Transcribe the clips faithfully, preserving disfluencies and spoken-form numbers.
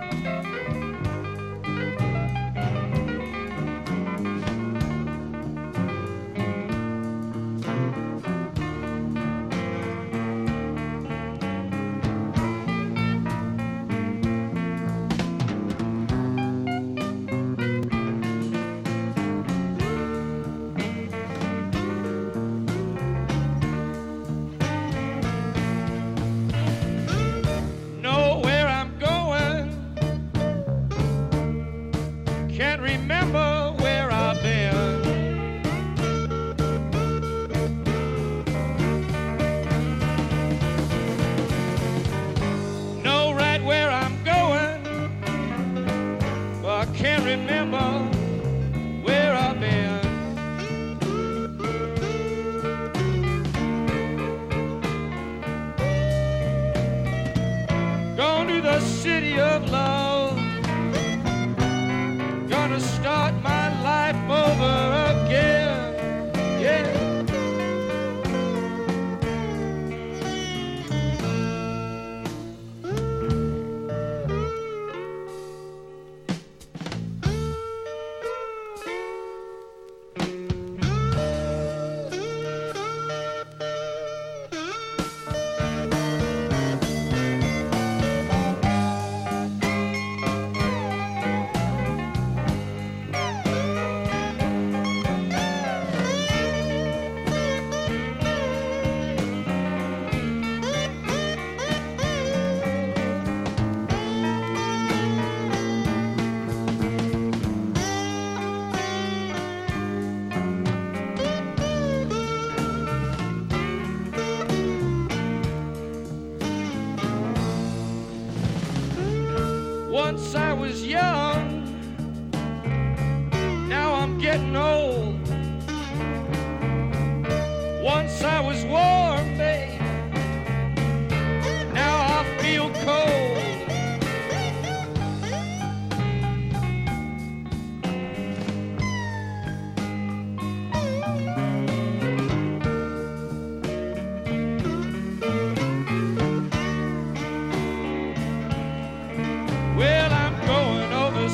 Once I was young, now I'm getting old. Once I was warm, babe, now I feel cold. Well, I'm going over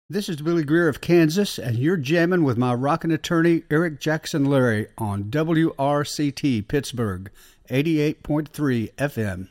This is Billy Greer of Kansas, and you're jamming with my rockin' attorney, Eric Jackson Larry, on W R C T Pittsburgh, eighty-eight point three F M.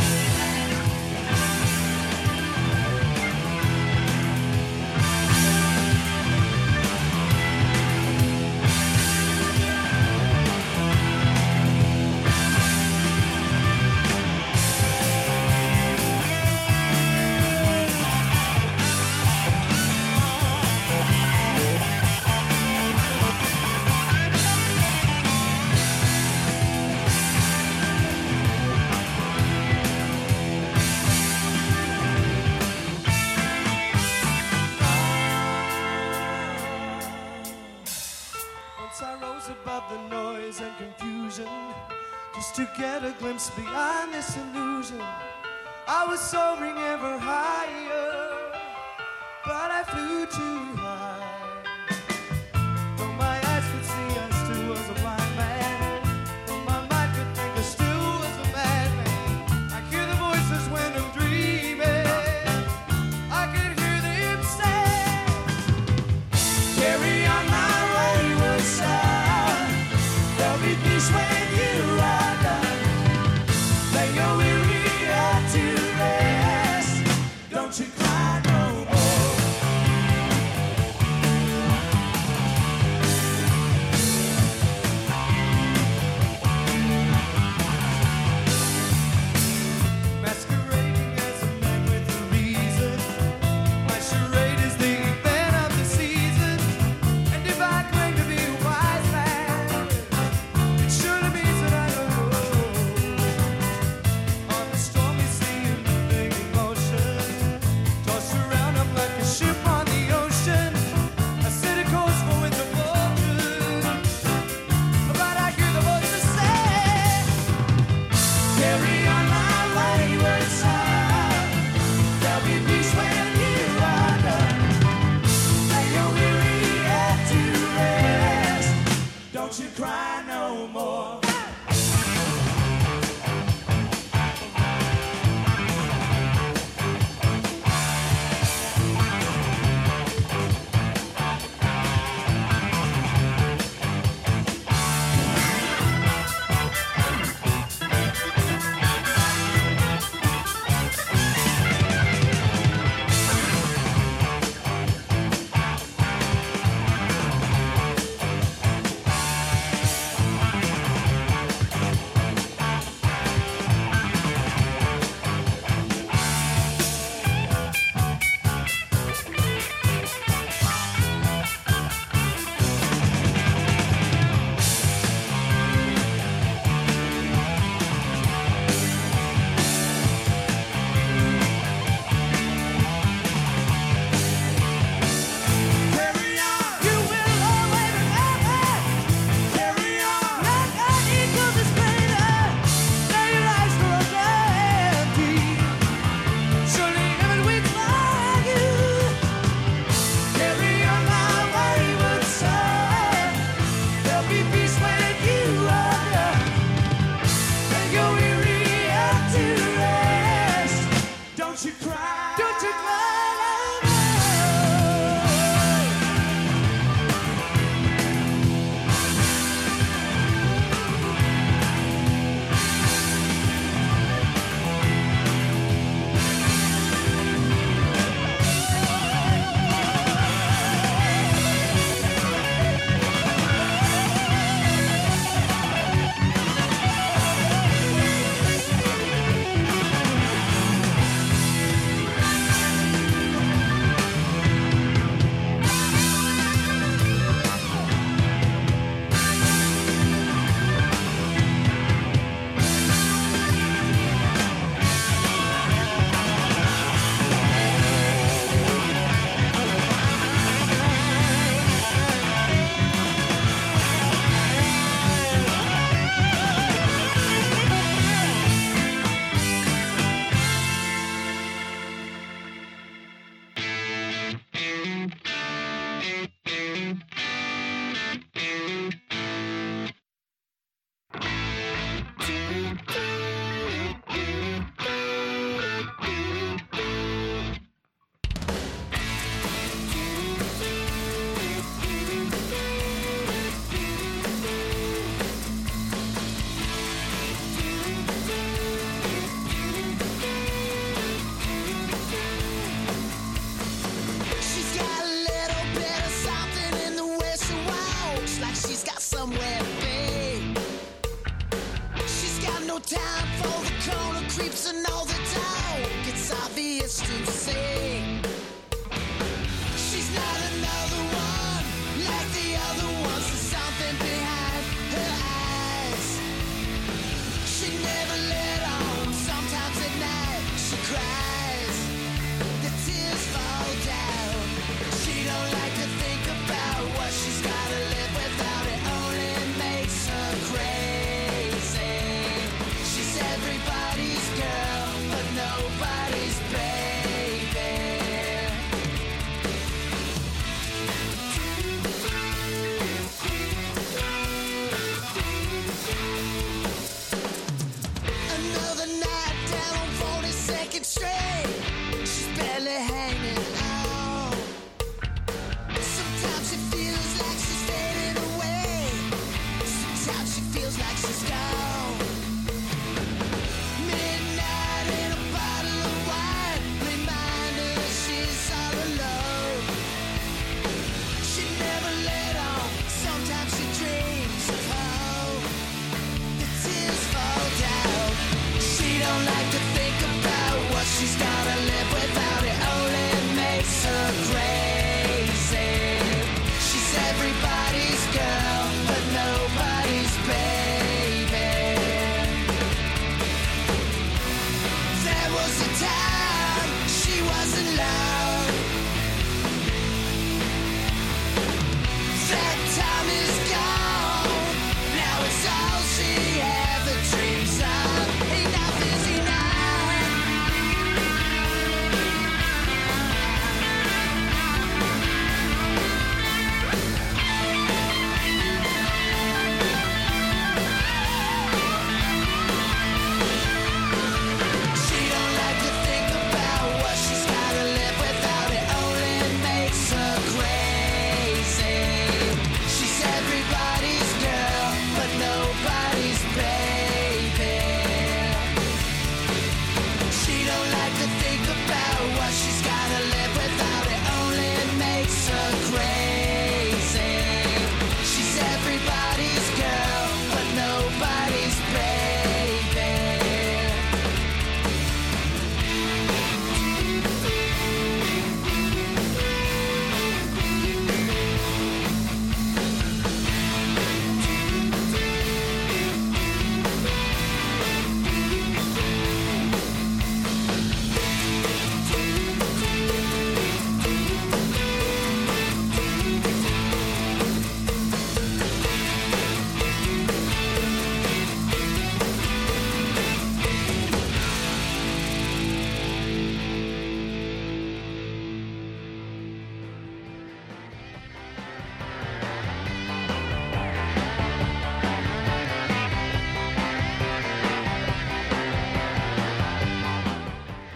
Beyond this illusion, I was soaring ever higher, but I flew too high. Though my eyes could see, I still was a blind man. Though my mind could think, I still was a madman. I hear the voices when I'm dreaming. I could hear them say, carry on my wayward son. There'll be peace when you are done. Lay your weary head to rest. Don't you cry no more. Masquerading as a man with a reason. My charade is the event of the season. And if I claim to be a wise man, it should have been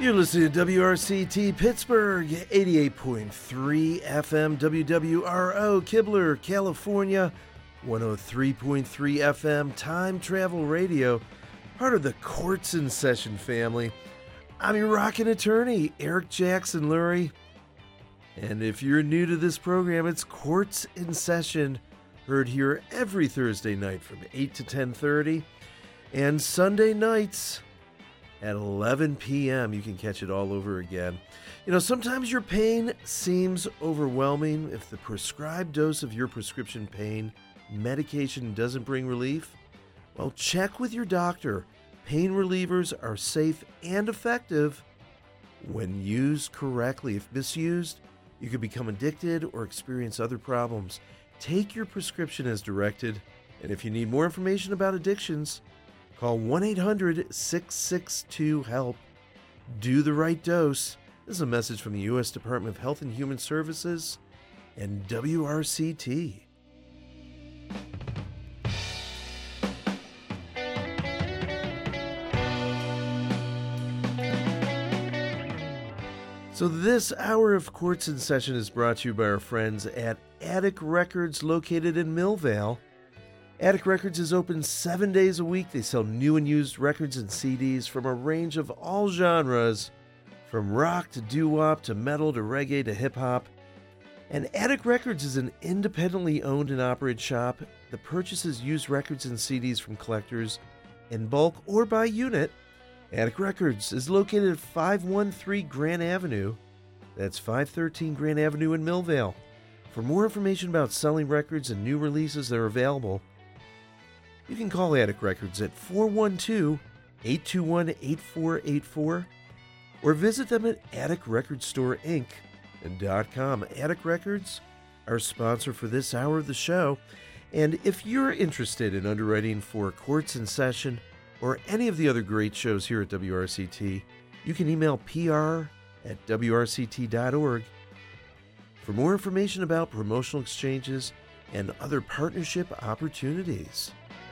You're listening to W R C T Pittsburgh, eighty-eight point three F M, W W R O Kibler, California, one oh three point three F M, Time Travel Radio, part of the Courts in Session family. I'm your rockin' attorney, Eric Jackson Lurie. And if you're new to this program, it's Courts in Session, heard here every Thursday night from eight to ten thirty, and Sunday nights at eleven p.m. You can catch it all over again. You know, sometimes your pain seems overwhelming. If the prescribed dose of your prescription pain medication doesn't bring relief, well, check with your doctor. Pain relievers are safe and effective when used correctly. If misused, you could become addicted or experience other problems. Take your prescription as directed, and if you need more information about addictions, call one eight hundred six six two HELP. Do the right dose. This is a message from the U S Department of Health and Human Services and W R C T. So this hour of Courts in Session is brought to you by our friends at Attic Records, located in Millvale. Attic Records is open seven days a week. They sell new and used records and C Ds from a range of all genres, from rock to doo-wop to metal to reggae to hip-hop. And Attic Records is an independently owned and operated shop that purchases used records and C Ds from collectors in bulk or by unit. Attic Records is located at five one three Grant Avenue. That's five thirteen Grant Avenue in Millvale. For more information about selling records and new releases that are available, you can call Attic Records at four one two, eight two one, eight four eight four or visit them at attic record store inc dot com. Attic Records, our sponsor for this hour of the show. And if you're interested in underwriting for Courts in Session or any of the other great shows here at W R C T, you can email P R at W R C T dot org. For more information about promotional exchanges and other partnership opportunities.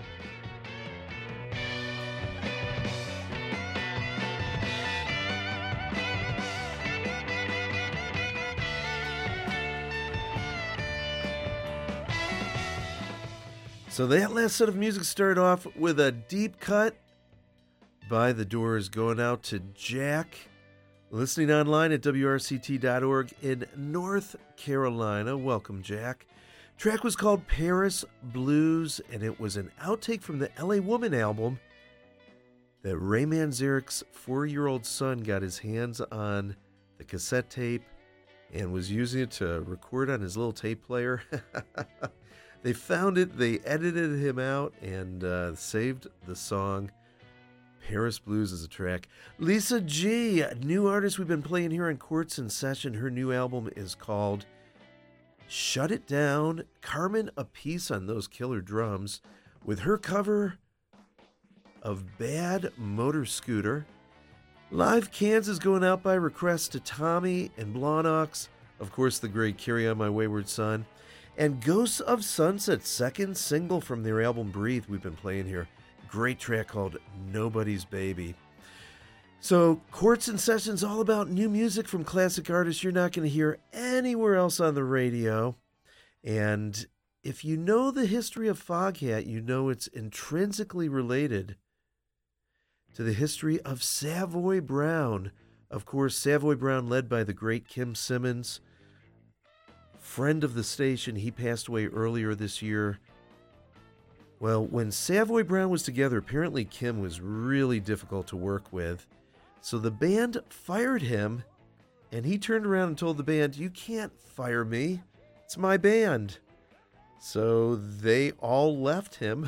So that last set of music started off with a deep cut by The Doors, going out to Jack, listening online at W R C T dot org in North Carolina. Welcome, Jack. Track was called Paris Blues, and it was an outtake from the L A Woman album that Ray Manzarek's four-year-old son got his hands on the cassette tape and was using it to record on his little tape player. They found it, they edited him out, and uh, saved the song. Paris Blues is a track. Lisa G, a new artist we've been playing here on Courts in Session. Her new album is called Shut It Down. Carmen Appice on those killer drums with her cover of Bad Motor Scooter. Live Kansas going out by request to Tommy and Blawnox. Of course, the great Carry On My Wayward Son. And Ghosts of Sunset, second single from their album Breathe, we've been playing here. Great track called Nobody's Baby. So, Courts in Session's all about new music from classic artists you're not going to hear anywhere else on the radio. And if you know the history of Foghat, you know it's intrinsically related to the history of Savoy Brown. Of course, Savoy Brown led by the great Kim Simmons, friend of the station. He passed away earlier this year. Well, when Savoy Brown was together, apparently Kim was really difficult to work with. So the band fired him, and he turned around and told the band, "You can't fire me. It's my band." So they all left him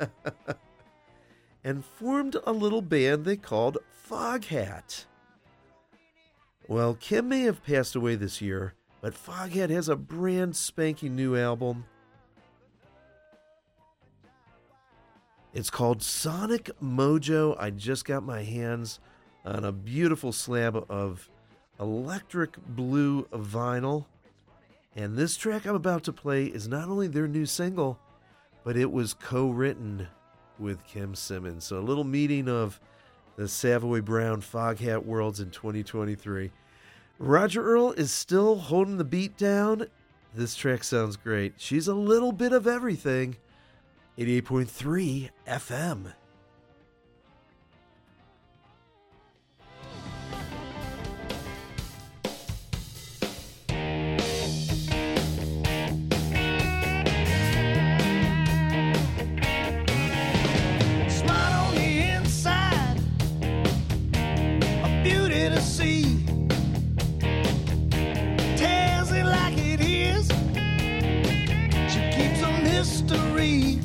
and formed a little band they called Foghat. Well, Kim may have passed away this year, but Foghat has a brand spanking new album. It's called Sonic Mojo. I just got my hands on a beautiful slab of electric blue vinyl. And this track I'm about to play is not only their new single, but it was co-written with Kim Simmons. So a little meeting of the Savoy Brown Foghat Worlds in twenty twenty-three. Roger Earl is still holding the beat down. This track sounds great. She's a little bit of everything. eighty-eight point three F M. See, tells it like it is. She keeps a mystery.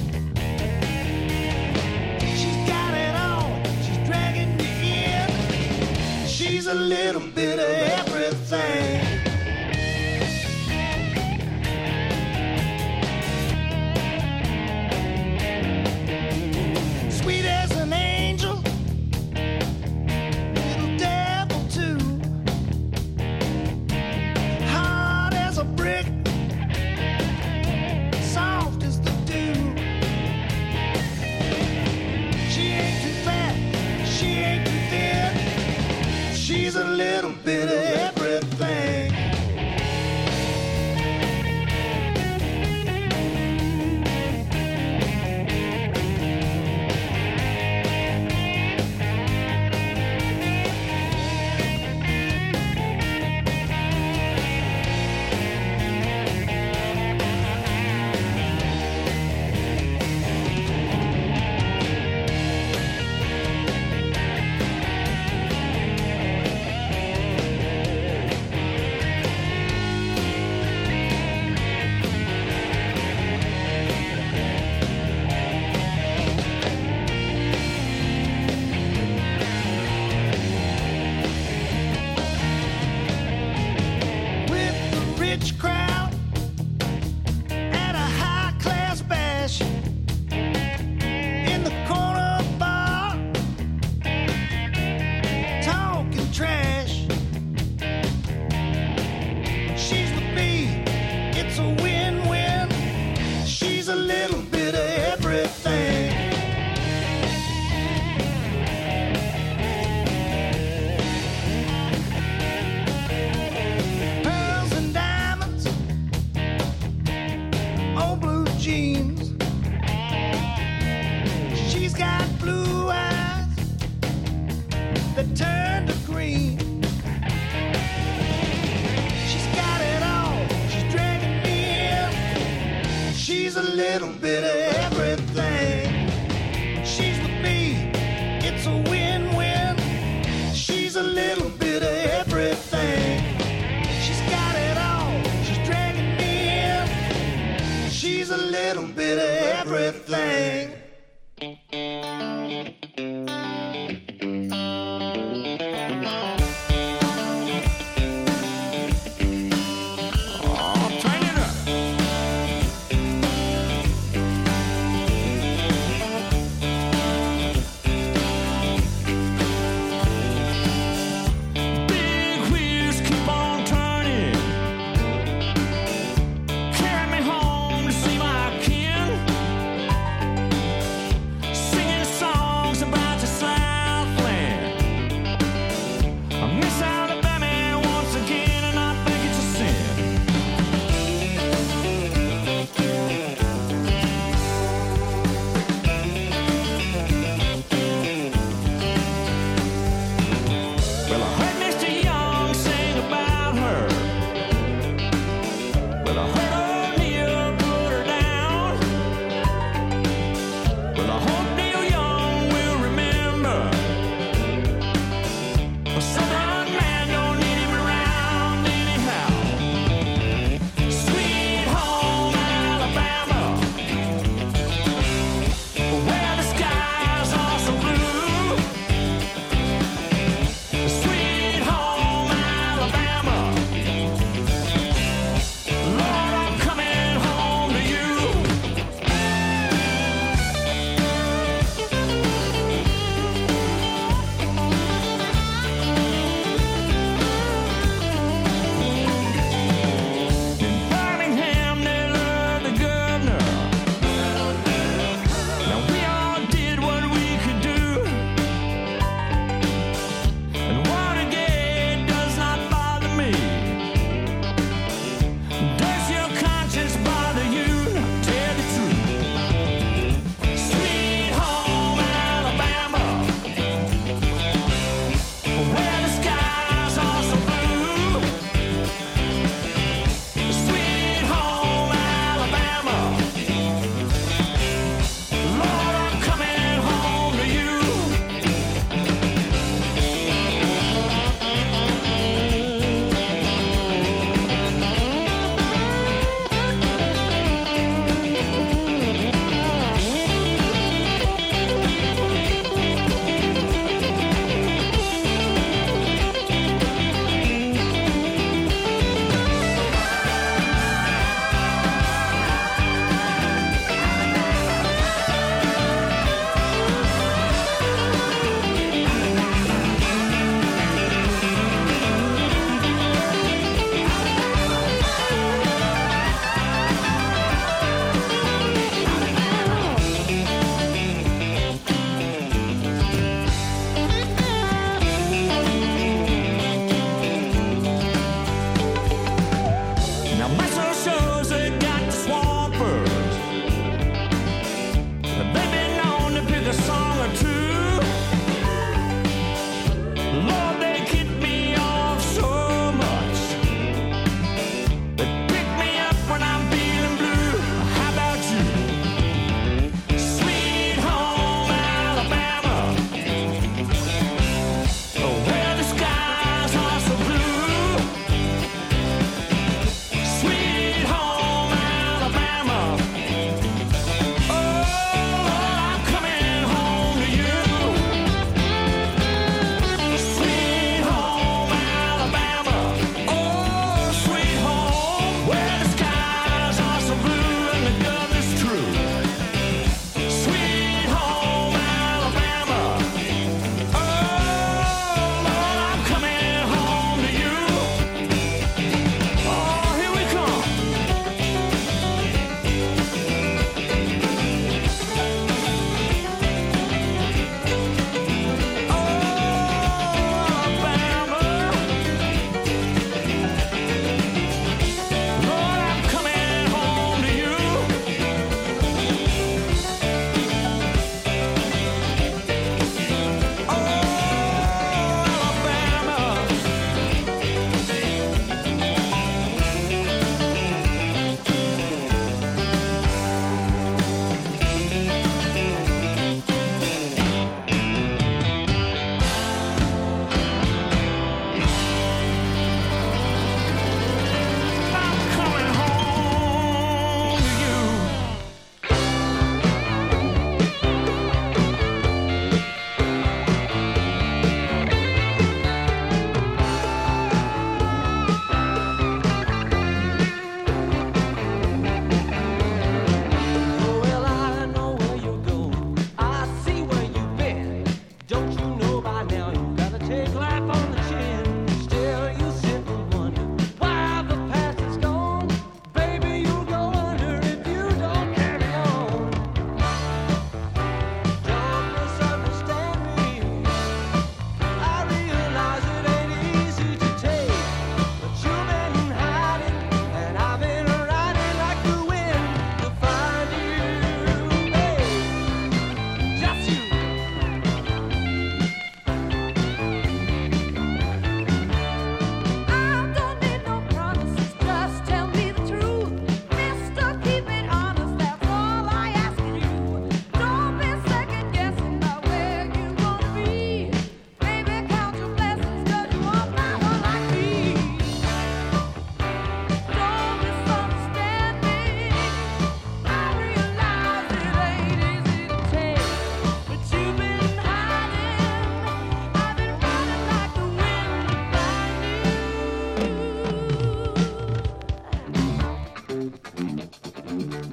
She's got it all. She's dragging you in. She's a little bit of everything. Sweet as an angel. She's a little bit of everything. Carry me home to see my kin.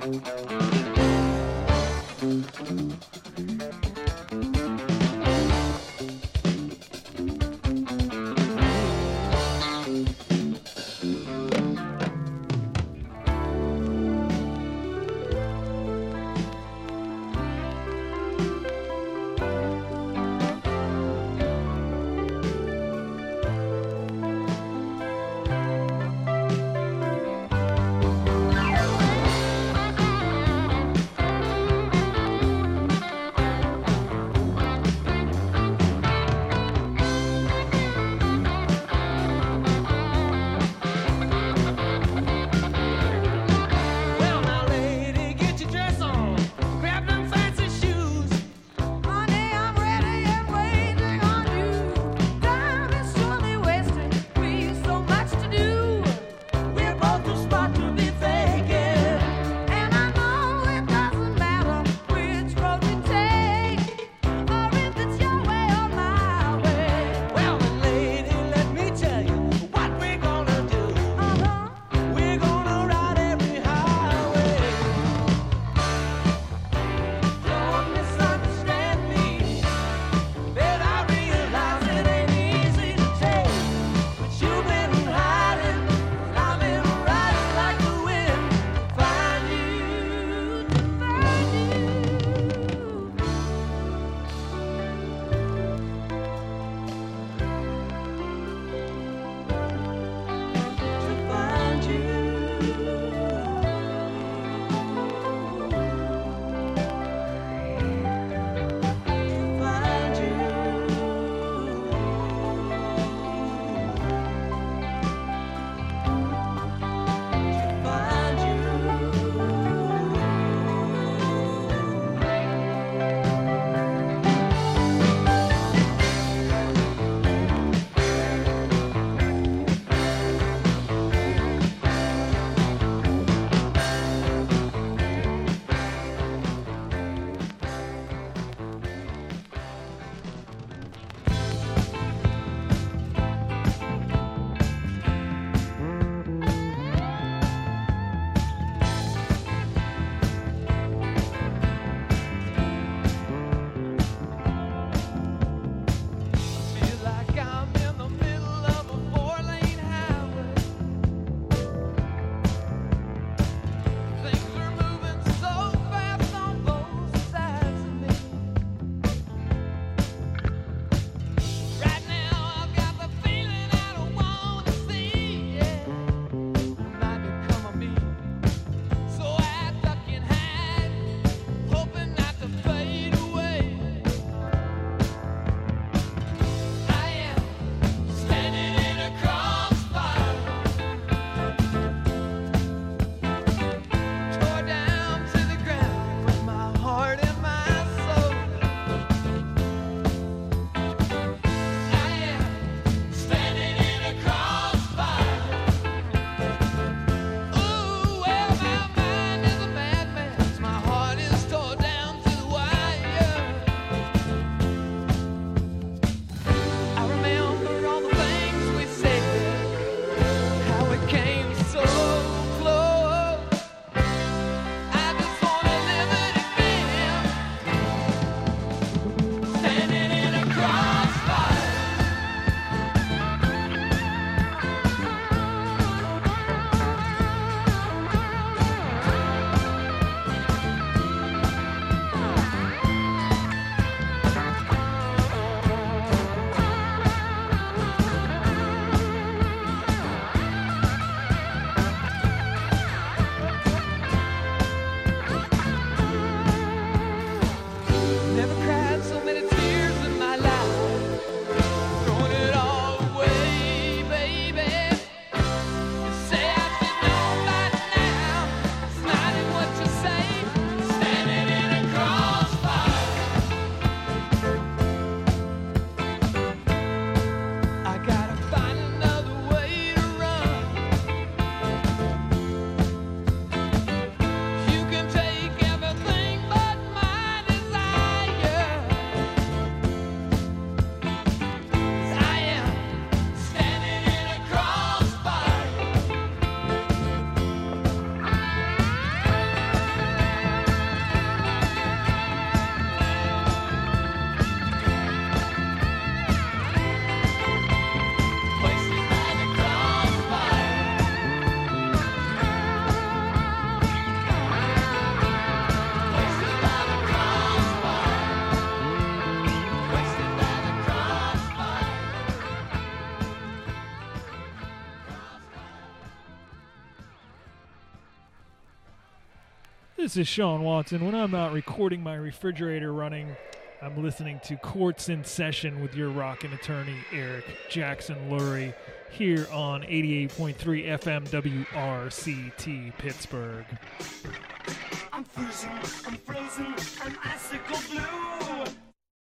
Thank you. This is Sean Watson. When I'm not recording my refrigerator running, I'm listening to Courts in Session with your rockin' attorney, Eric Jackson Lurie, here on eighty-eight point three F M W R C T Pittsburgh. I'm freezing, I'm frozen, I'm icicle blue.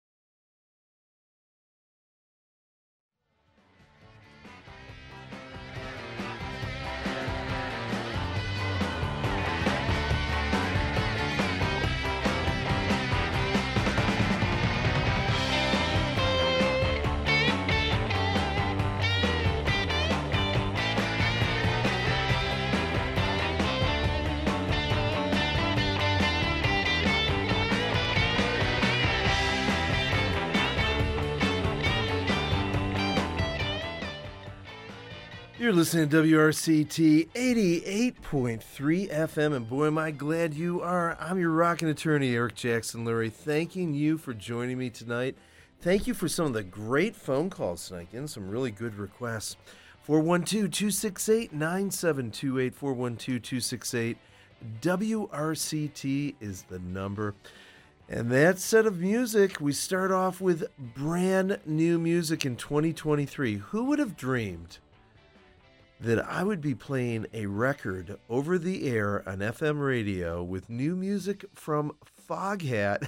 You're listening to W R C T eighty-eight point three F M, and boy, am I glad you are. I'm your rockin' attorney, Eric Jackson Lurie, thanking you for joining me tonight. Thank you for some of the great phone calls tonight, and some really good requests. four one two, two six eight, nine seven two eight, four one two, two six eight. W R C T is the number. And that set of music, we start off with brand new music in twenty twenty-three. Who would have dreamed that I would be playing a record over the air on F M radio with new music from Foghat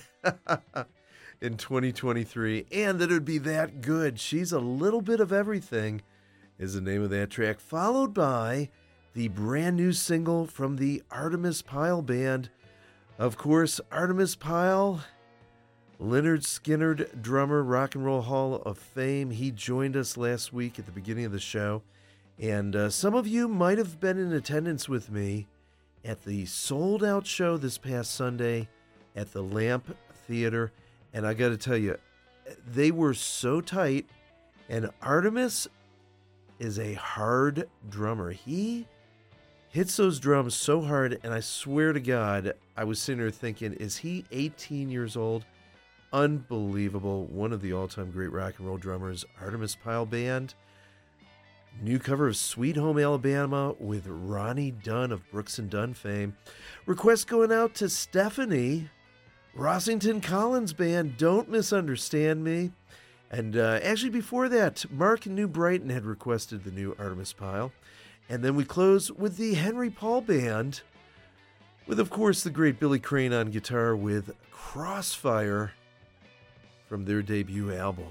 in twenty twenty-three, and that it would be that good? She's a Little Bit of Everything is the name of that track, followed by the brand new single from the Artemis Pyle Band. Of course, Artemis Pyle, Lynyrd Skynyrd drummer, Rock and Roll Hall of Fame. He joined us last week at the beginning of the show. And uh, some of you might have been in attendance with me at the sold-out show this past Sunday at the Lamp Theater. And I got to tell you, they were so tight. And Artemis is a hard drummer. He hits those drums so hard, and I swear to God, I was sitting there thinking, is he eighteen years old? Unbelievable. One of the all-time great rock and roll drummers, Artemis Pyle Band. New cover of Sweet Home Alabama with Ronnie Dunn of Brooks and Dunn fame. Request going out to Stephanie, Rossington Collins Band, Don't Misunderstand Me. And uh, actually before that, Mark in New Brighton had requested the new Artemis Pyle. And then we close with the Henry Paul Band, with of course the great Billy Crane on guitar with Crossfire from their debut album.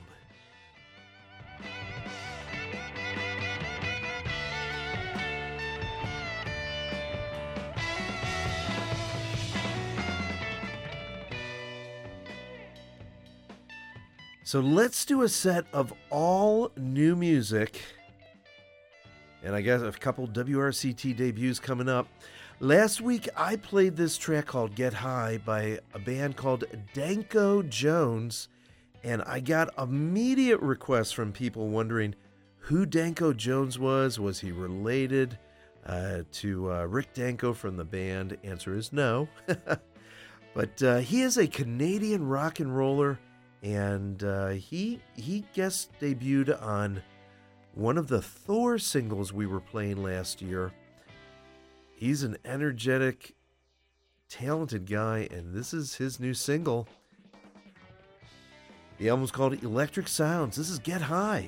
So let's do a set of all new music. And I got a couple W R C T debuts coming up. Last week, I played this track called Get High by a band called Danko Jones. And I got immediate requests from people wondering who Danko Jones was. Was he related uh, to uh, Rick Danko from the band? Answer is no. But uh, he is a Canadian rock and roller. And uh, he he guest debuted on one of the Thor singles we were playing last year. He's an energetic, talented guy, and this is his new single. The album's called Electric Sounds. This is Get High.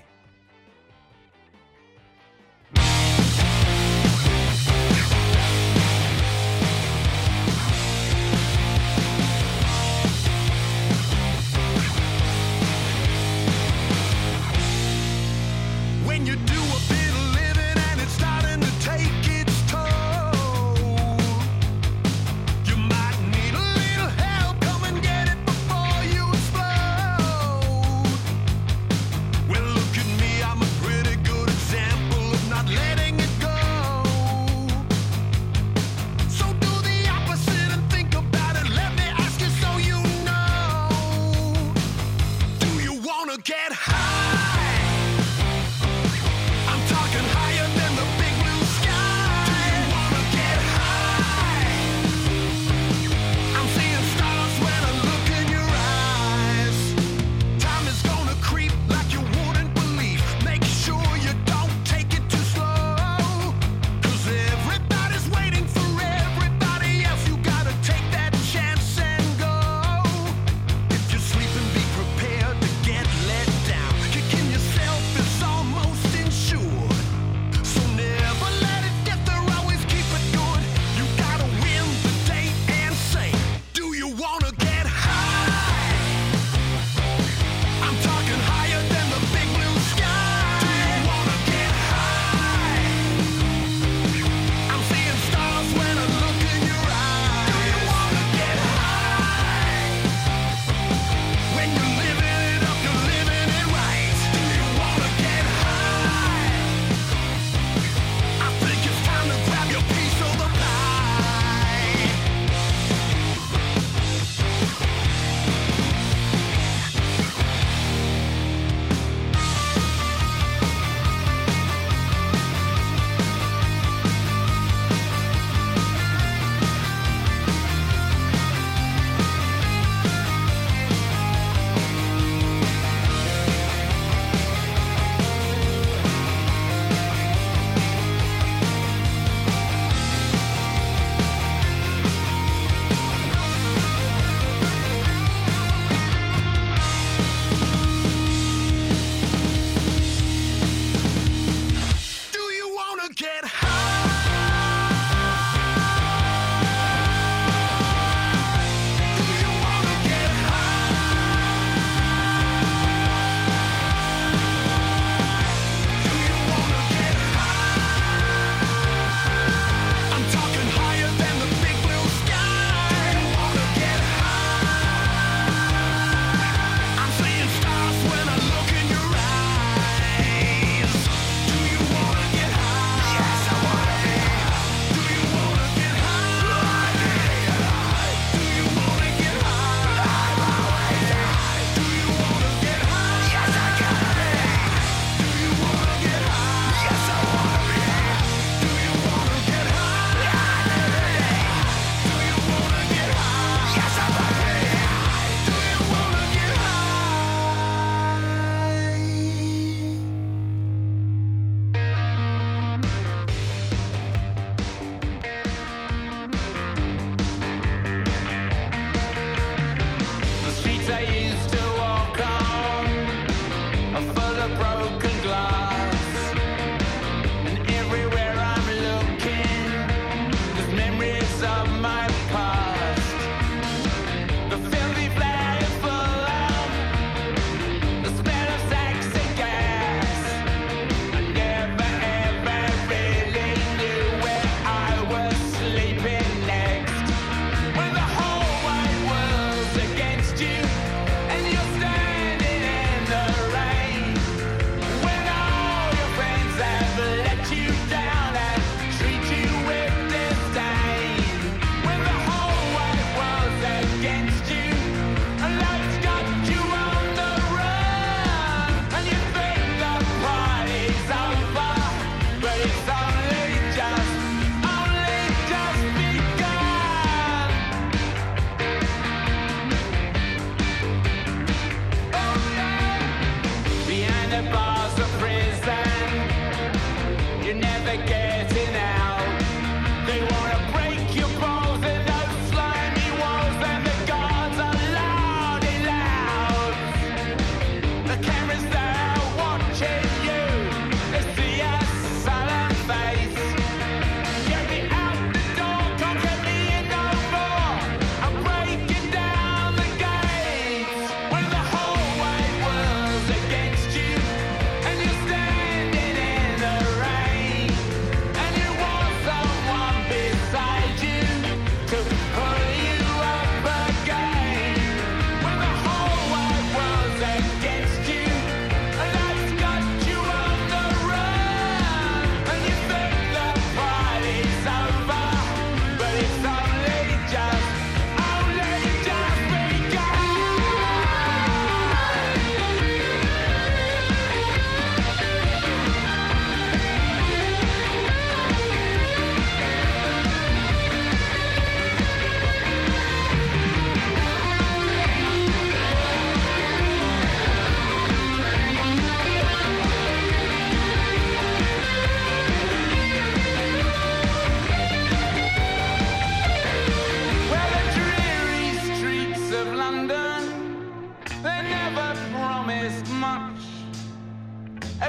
Looking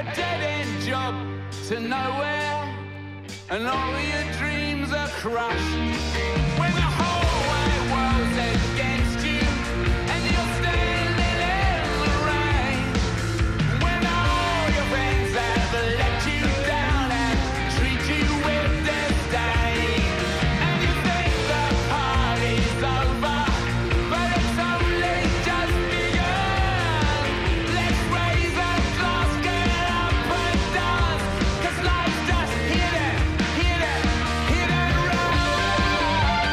dead-end job to nowhere, and all your dreams are crushed. When the whole wide world's against you, and you're standing in the rain. When all your friends have let you down and treat you with disdain. And you think the party's over, but it's only just begun. Let's raise a glass, get up and dance, 'cause life's just hit it, hit it, hit and run.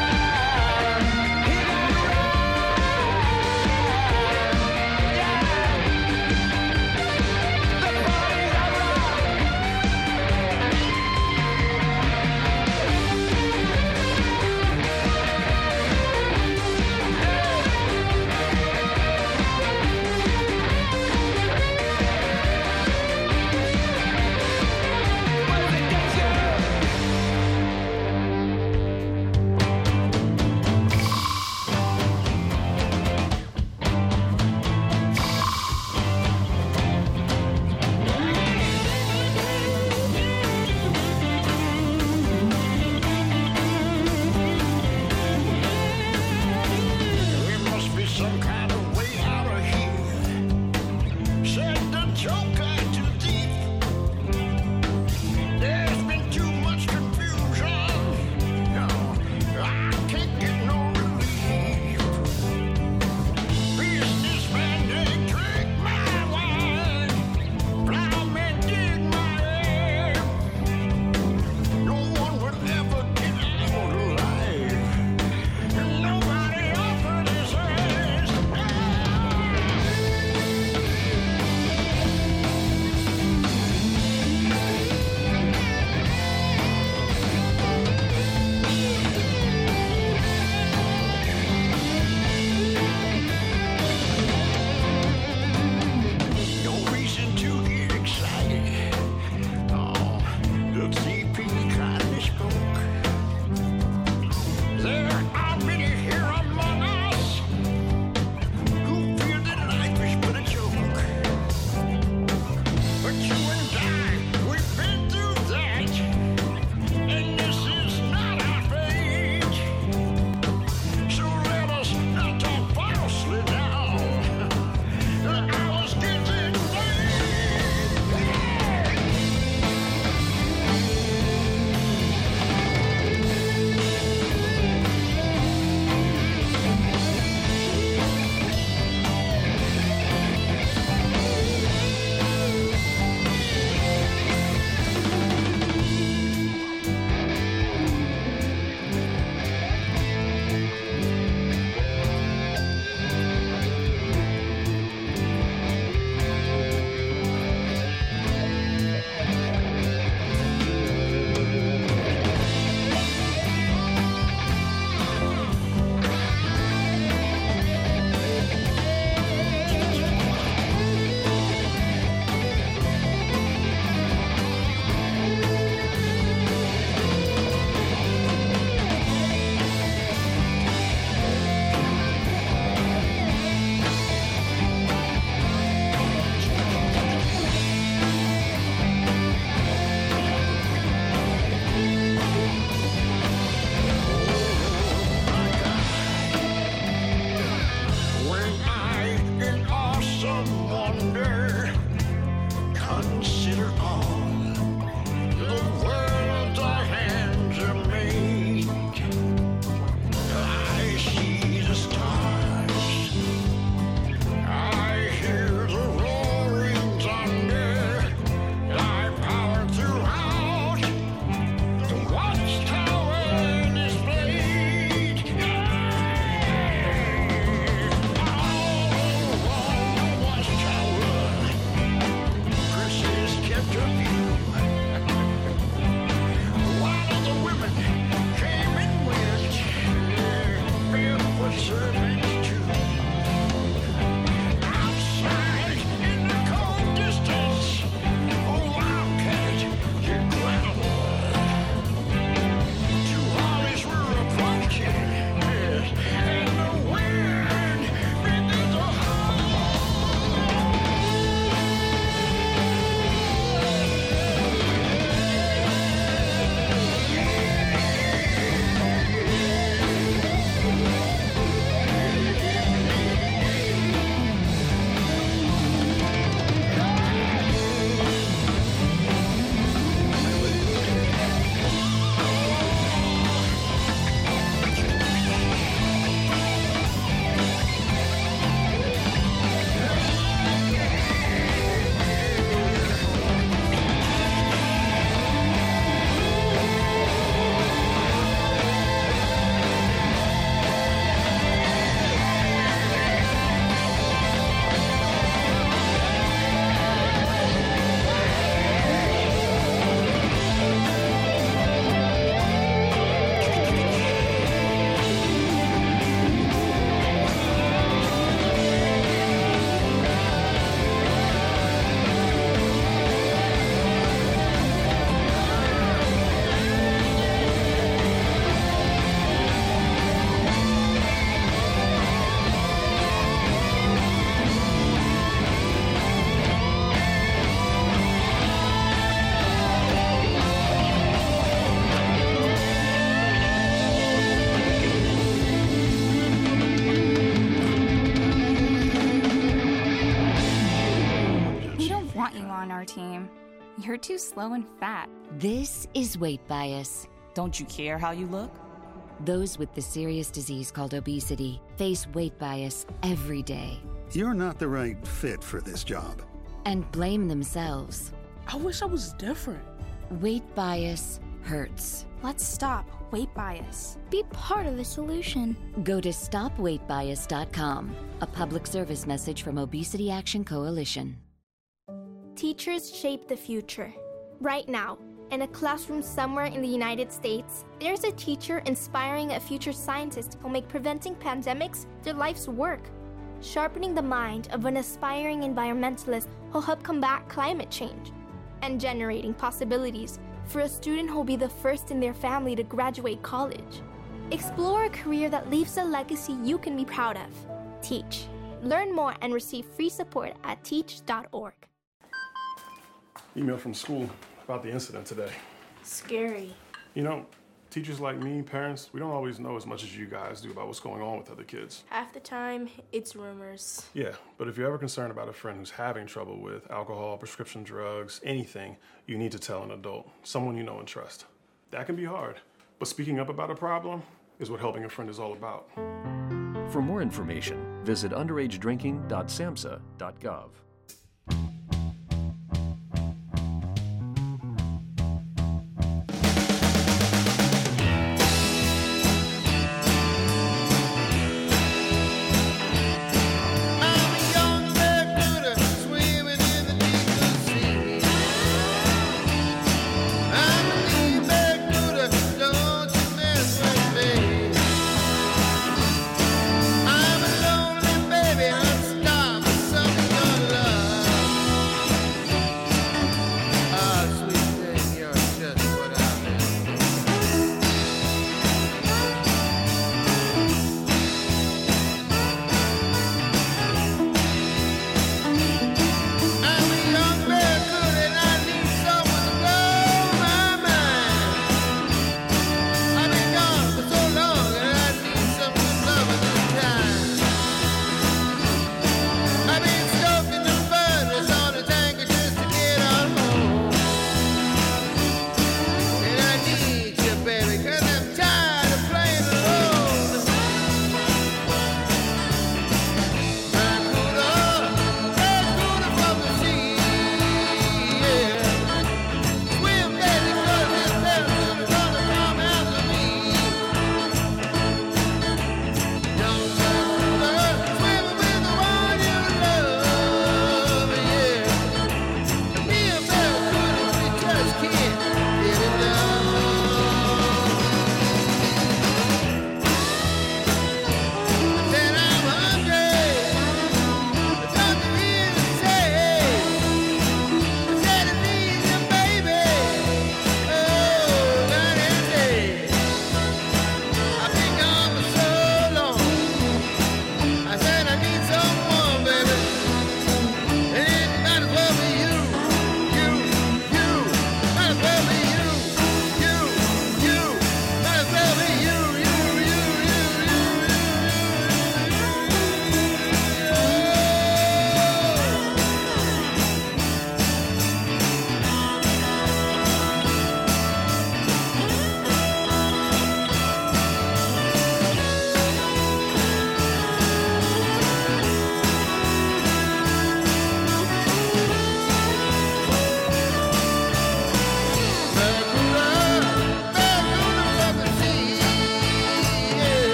our team. You're too slow and fat. This is weight bias. Don't you care how you look? Those with the serious disease called obesity face weight bias every day. You're not the right fit for this job. And blame themselves. I wish I was different. Weight bias hurts. Let's stop weight bias. Be part of the solution. Go to stop weight bias dot com, a public service message from Obesity Action Coalition. Teachers shape the future. Right now, in a classroom somewhere in the United States, there's a teacher inspiring a future scientist who'll make preventing pandemics their life's work. Sharpening the mind of an aspiring environmentalist who'll help combat climate change. And generating possibilities for a student who'll be the first in their family to graduate college. Explore a career that leaves a legacy you can be proud of. Teach. Learn more and receive free support at teach dot org. Email from school about the incident today. Scary. You know, teachers like me, parents, we don't always know as much as you guys do about what's going on with other kids. Half the time, it's rumors. Yeah, but if you're ever concerned about a friend who's having trouble with alcohol, prescription drugs, anything, you need to tell an adult, someone you know and trust. That can be hard, but speaking up about a problem is what helping a friend is all about. For more information, visit underage drinking dot samhsa dot gov. I'm a lonely baby, I'm starving for something to love.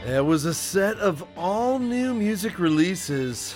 That was a set of all new music releases.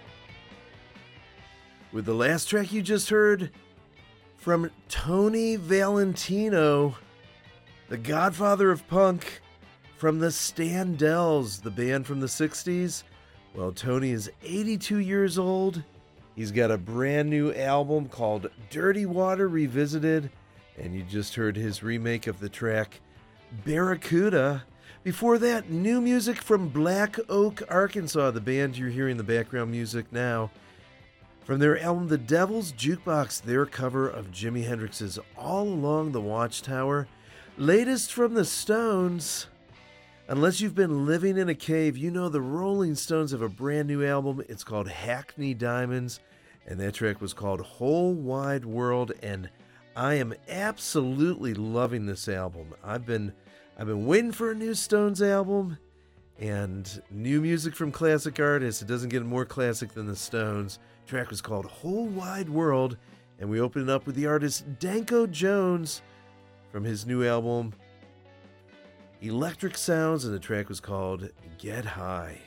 With the last track you just heard from Tony Valentino, the godfather of punk, from the Standells, the band from the sixties. Well, Tony is eighty-two years old. He's got a brand new album called Dirty Water Revisited, and you just heard his remake of the track Barracuda. Before that, new music from Black Oak, Arkansas, the band you're hearing the background music now. From their album The Devil's Jukebox, their cover of Jimi Hendrix's All Along the Watchtower. Latest from the Stones. Unless you've been living in a cave, you know the Rolling Stones have a brand new album. It's called Hackney Diamonds, and that track was called Whole Wide World, and I am absolutely loving this album. I've been I've been waiting for a new Stones album, and new music from classic artists. It doesn't get more classic than the Stones. The track was called Whole Wide World, and we open it up with the artist Danko Jones from his new album Electric Sounds, and the track was called Get High.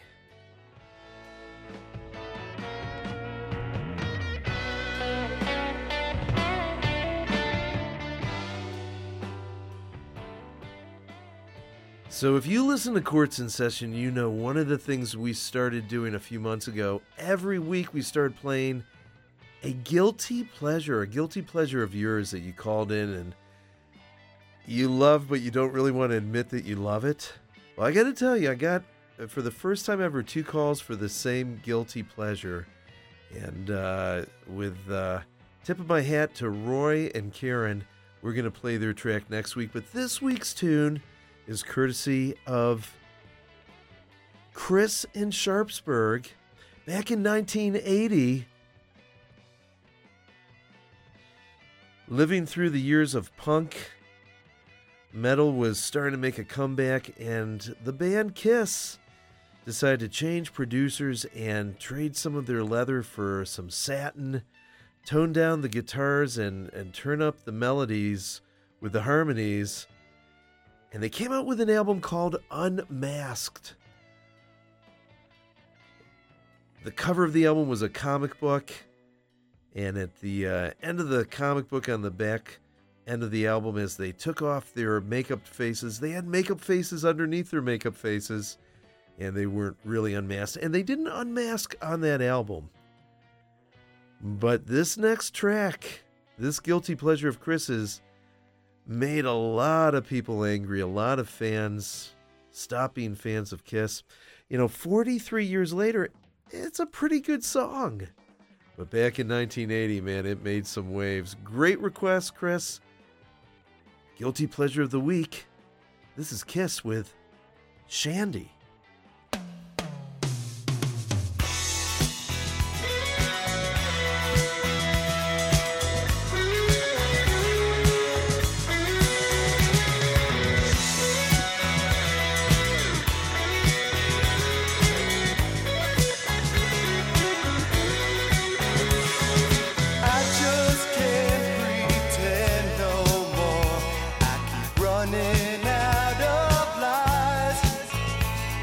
So if you listen to Courts in Session, you know one of the things we started doing a few months ago, every week we started playing a guilty pleasure, a guilty pleasure of yours that you called in and you love, but you don't really want to admit that you love it. Well, I got to tell you, I got, for the first time ever, two calls for the same guilty pleasure. And uh, with uh, tip of my hat to Roy and Karen, we're going to play their track next week. But this week's tune is courtesy of Chris in Sharpsburg. Back in nineteen eighty, living through the years of punk, metal was starting to make a comeback, and the band Kiss decided to change producers and trade some of their leather for some satin, tone down the guitars, and, and turn up the melodies with the harmonies. And they came out with an album called Unmasked. The cover of the album was a comic book, and at the uh, end of the comic book on the back end of the album, as they took off their makeup faces, they had makeup faces underneath their makeup faces, and they weren't really unmasked. And they didn't unmask on that album. But this next track, this guilty pleasure of Chris's, made a lot of people angry, a lot of fans stop being fans of Kiss. You know, forty-three years later, it's a pretty good song. But back in nineteen eighty, man, it made some waves. Great request, Chris. Guilty pleasure of the week. This is Kiss with Shandy. Running out of lies.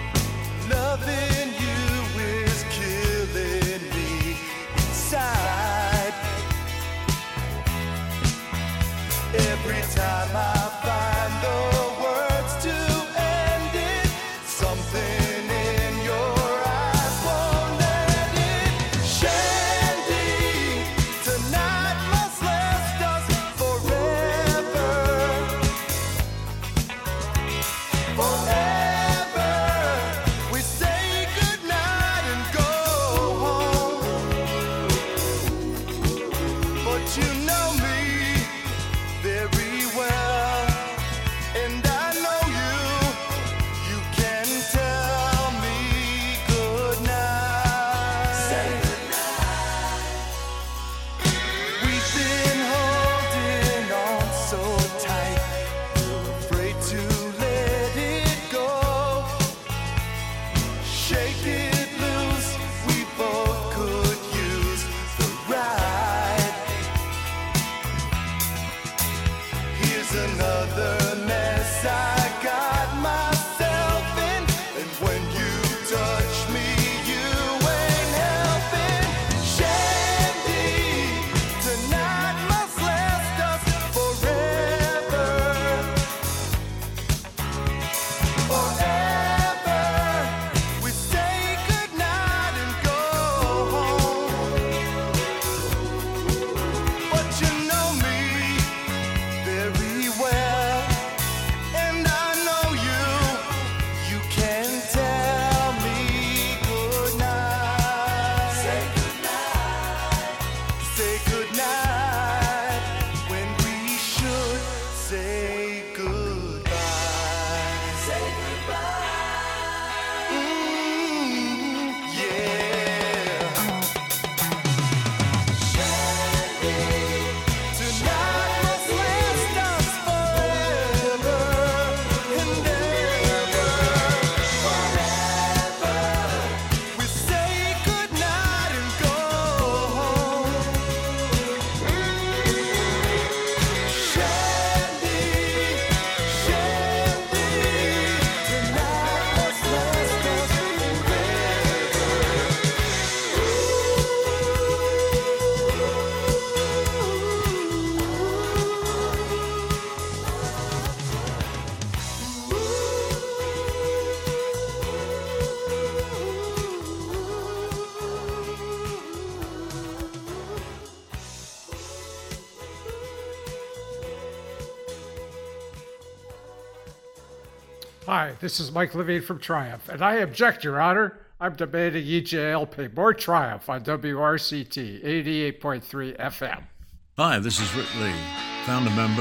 Hi, this is Mike Levine from Triumph, and I object, Your Honor. I'm demanding E J L pay more Triumph on W R C T eighty-eight point three F M. Hi, this is Rick Lee, founder member.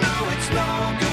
know it's no good.